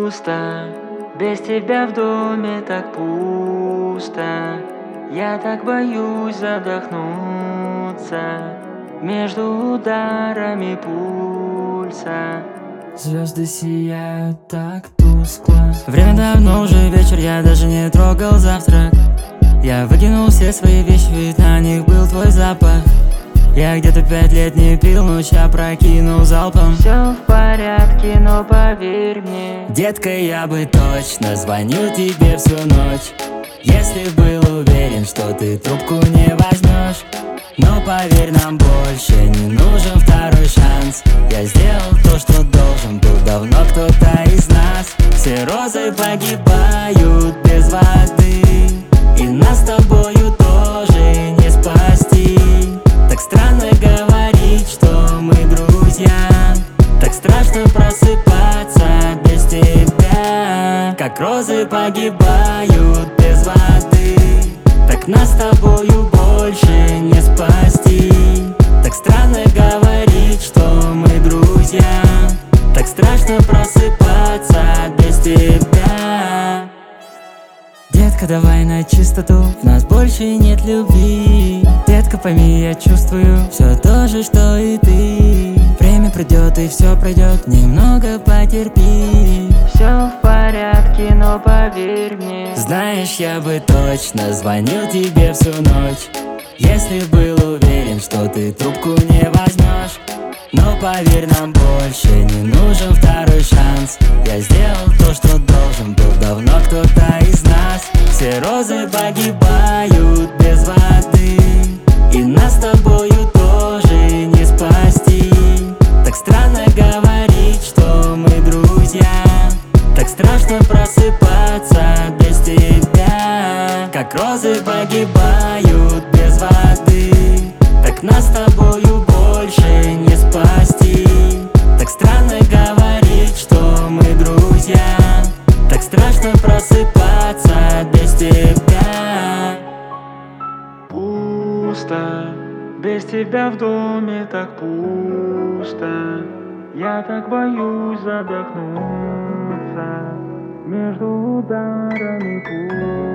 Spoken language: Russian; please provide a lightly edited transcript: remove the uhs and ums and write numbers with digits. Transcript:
Пусто, без тебя в доме так пусто. Я так боюсь задохнуться между ударами пульса. Звезды сияют так тускло. Время давно уже вечер, я даже не трогал завтрак. Я выкинул все свои вещи, ведь на них был твой запах. Я где-то 5 лет не пил, ночь опрокинул залпом. Все в порядке, но поверь мне, детка, я бы точно звонил тебе всю ночь, если был уверен, что ты трубку не возьмешь. Но поверь, нам больше не нужен второй шанс. Я сделал то, что должен был давно кто-то из нас. Все розы погибают без воды, и нас с тобою тоже не спасти. Так странно говорить, что мы друзья, так страшно просыпаться без тебя. Как розы погибают без воды, так нас с тобою больше не спасти. Так странно говорить, что мы друзья, так страшно просыпаться без тебя. Детка, давай на чистоту, в нас больше нет любви. Детка, пойми, я чувствую все то же, что и ты. Время придет и все пройдет, немного потерпи. все в порядке, но поверь мне. Знаешь, я бы точно звонил тебе всю ночь, если был уверен, что ты трубку не возьмешь. Но поверь, нам больше не нужен второй шанс. Я сделал то, что должен был давно кто-то из нас. Все розы погибают без воды, и нас с тобою тоже не спасти. Так странно говорить, что мы друзья, так страшно просыпаться без тебя. Как розы погибают без воды, так нас с тобою больше не спасти. Так странно говорить, что мы друзья, так страшно просыпаться без тебя. Пусто, без тебя в доме так пусто. Я так боюсь задохнуться между ударами пульса.